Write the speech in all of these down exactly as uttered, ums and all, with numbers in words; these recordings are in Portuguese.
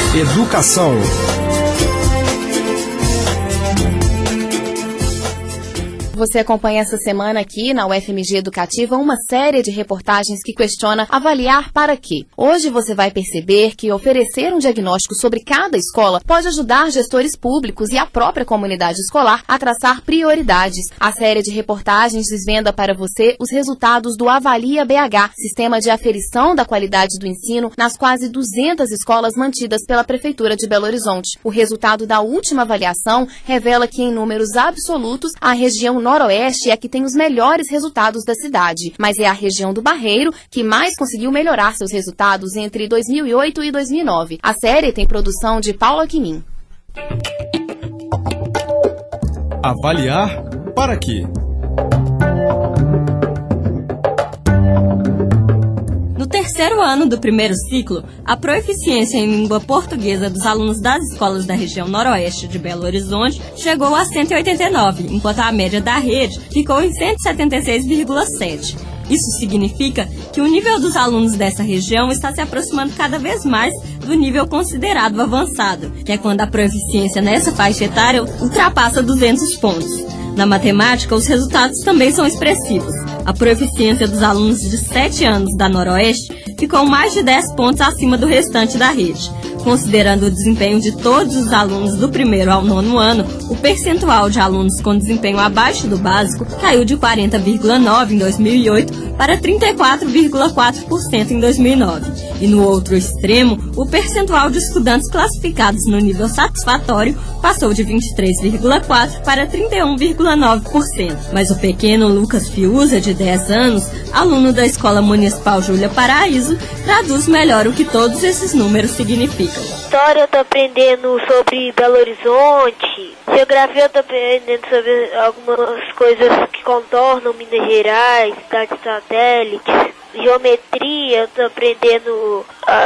Educação. Você acompanha essa semana aqui na U F M G Educativa uma série de reportagens que questiona avaliar para quê. Hoje você vai perceber que oferecer um diagnóstico sobre cada escola pode ajudar gestores públicos e a própria comunidade escolar a traçar prioridades. A série de reportagens desvenda para você os resultados do Avalia B H, sistema de aferição da qualidade do ensino nas quase duzentas escolas mantidas pela Prefeitura de Belo Horizonte. O resultado da última avaliação revela que, em números absolutos, a região Noroeste é a que tem os melhores resultados da cidade, mas é a região do Barreiro que mais conseguiu melhorar seus resultados entre dois mil e oito e dois mil e nove. A série tem produção de Paulo Aquinin. Avaliar para quê? No terceiro ano do primeiro ciclo, a proeficiência em língua portuguesa dos alunos das escolas da região Noroeste de Belo Horizonte chegou a cento e oitenta e nove, enquanto a média da rede ficou em cento e setenta e seis vírgula sete. Isso significa que o nível dos alunos dessa região está se aproximando cada vez mais do nível considerado avançado, que é quando a proeficiência nessa faixa etária ultrapassa duzentos pontos. Na matemática, os resultados também são expressivos. A proeficiência dos alunos de sete anos da Noroeste ficou mais de dez pontos acima do restante da rede. Considerando o desempenho de todos os alunos do primeiro ao nono ano, o percentual de alunos com desempenho abaixo do básico caiu de quarenta vírgula nove por cento em dois mil e oito para trinta e quatro vírgula quatro por cento em dois mil e nove. E no outro extremo, o percentual de estudantes classificados no nível satisfatório passou de vinte e três vírgula quatro por cento para trinta e um vírgula nove por cento. Mas o pequeno Lucas Fiuza, de dez anos, aluno da Escola Municipal Júlia Paraíso, traduz melhor o que todos esses números significam. História eu tô aprendendo sobre Belo Horizonte. Geografia eu tô aprendendo sobre algumas coisas que contornam Minas Gerais, cidades satélites. Geometria eu tô aprendendo uh,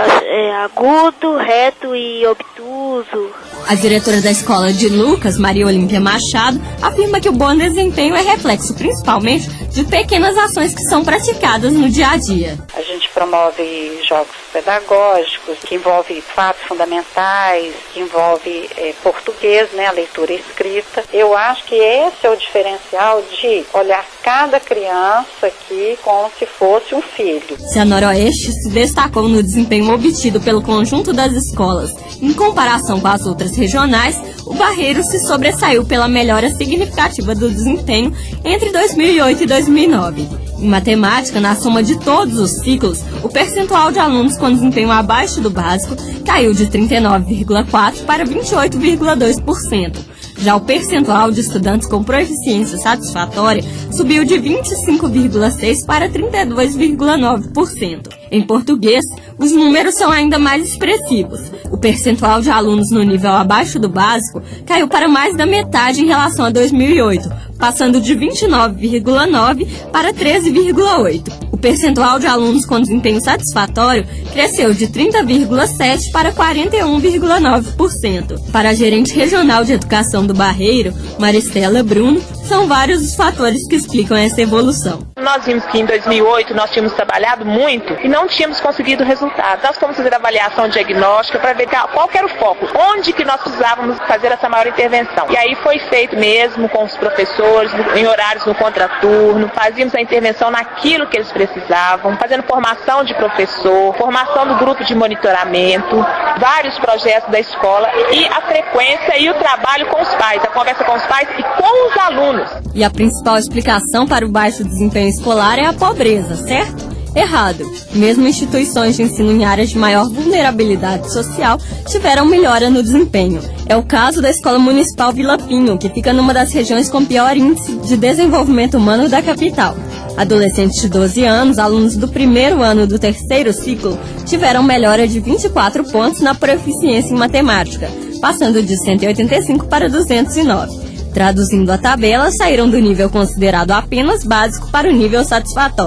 é, agudo, reto e obtuso. A diretora da escola de Lucas, Maria Olímpia Machado, afirma que o bom desempenho é reflexo principalmente de pequenas ações que são praticadas no dia a dia. A gente promove jogos pedagógicos, que envolve fatos fundamentais, que envolve é, português, né, a leitura e escrita. Eu acho que esse é o diferencial de olhar cada criança aqui como se fosse um filho. Se a Noroeste se destacou no desempenho obtido pelo conjunto das escolas em comparação com as outras regionais, o Barreiro se sobressaiu pela melhora significativa do desempenho entre dois mil e oito e dois mil e nove. Em matemática, na soma de todos os ciclos, o percentual de alunos com desempenho abaixo do básico caiu de trinta e nove vírgula quatro por cento para vinte e oito vírgula dois por cento. Já o percentual de estudantes com proeficiência satisfatória subiu de vinte e cinco vírgula seis por cento para trinta e dois vírgula nove por cento. Em português, os números são ainda mais expressivos. O percentual de alunos no nível abaixo do básico caiu para mais da metade em relação a dois mil e oito, passando de vinte e nove vírgula nove por cento para treze vírgula oito por cento. O percentual de alunos com desempenho satisfatório cresceu de trinta vírgula sete por cento para quarenta e um vírgula nove por cento. Para a gerente regional de educação do Barreiro, Maristela Bruno, são vários os fatores que explicam essa evolução. Nós vimos que em dois mil e oito nós tínhamos trabalhado muito e não tínhamos conseguido resultado. Nós fomos fazer avaliação diagnóstica para ver qual que era o foco, onde que nós precisávamos fazer essa maior intervenção. E aí foi feito mesmo com os professores, em horários no contraturno, fazíamos a intervenção naquilo que eles precisavam, fazendo formação de professor, formação do grupo de monitoramento, vários projetos da escola e a frequência e o trabalho com os pais, a conversa com os pais e com os alunos. E a principal explicação para o baixo desempenho escolar é a pobreza, certo? Errado. Mesmo instituições de ensino em áreas de maior vulnerabilidade social tiveram melhora no desempenho. É o caso da Escola Municipal Vila Pinho, que fica numa das regiões com pior índice de desenvolvimento humano da capital. Adolescentes de doze anos, alunos do primeiro ano do terceiro ciclo, tiveram melhora de vinte e quatro pontos na proeficiência em matemática, passando de cento e oitenta e cinco para duzentos e nove. Traduzindo a tabela, saíram do nível considerado apenas básico para o nível satisfatório.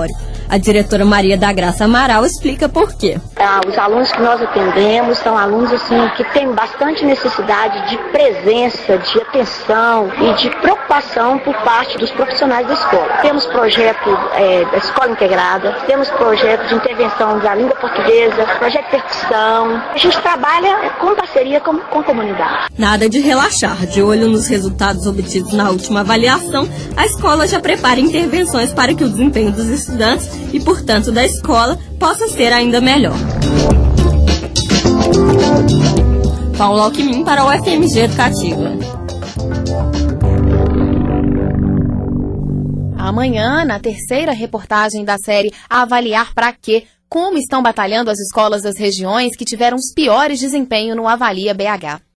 A diretora Maria da Graça Amaral explica por quê. Ah, os alunos que nós atendemos são alunos assim, que têm bastante necessidade de presença, de atenção e de preocupação por parte dos profissionais da escola. Temos projeto é, da escola integrada, temos projeto de intervenção da língua portuguesa, projeto de percussão. A gente trabalha com parceria com, com a comunidade. Nada de relaxar. De olho nos resultados obtidos na última avaliação, a escola já prepara intervenções para que o desempenho dos estudantes e, portanto, da escola possa ser ainda melhor. Paulo Alckmin para o F M G Educativa. Amanhã, na terceira reportagem da série Avaliar Pra Quê? Como estão batalhando as escolas das regiões que tiveram os piores desempenhos no Avalia B H.